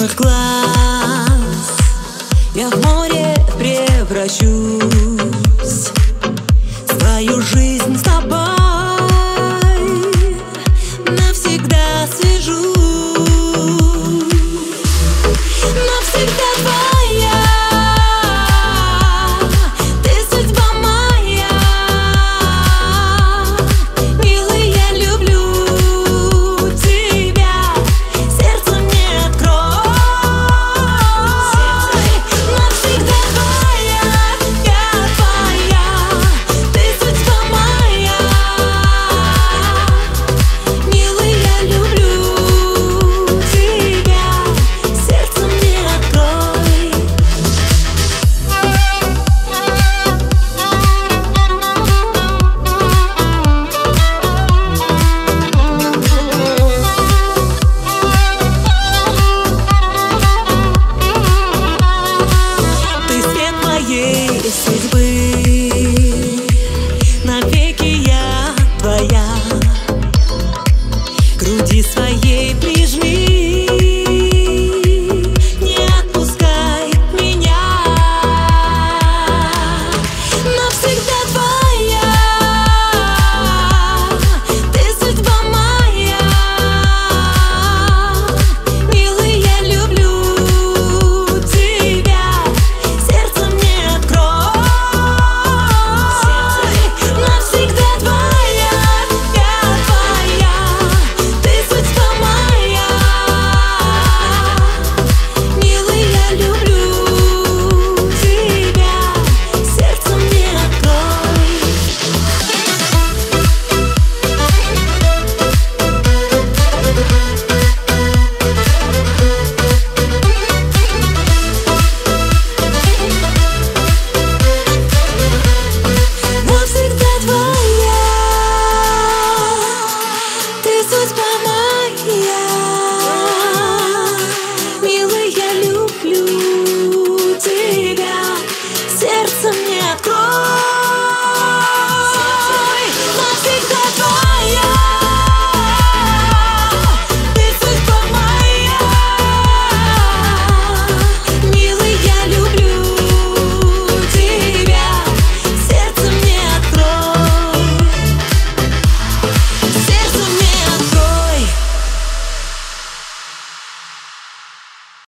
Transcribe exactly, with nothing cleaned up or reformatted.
твоих глаз я в море превращусь, в твою жизнь с тобой навсегда свяжусь. Навсегда твоя, ты судьба моя. Милый, я люблю тебя, сердце мне открой. Навсегда твоя, я твоя, ты судьба моя. Милый, я люблю тебя, сердце мне открой. Ты свет моей судьбы, навеки я твоя, груди своей при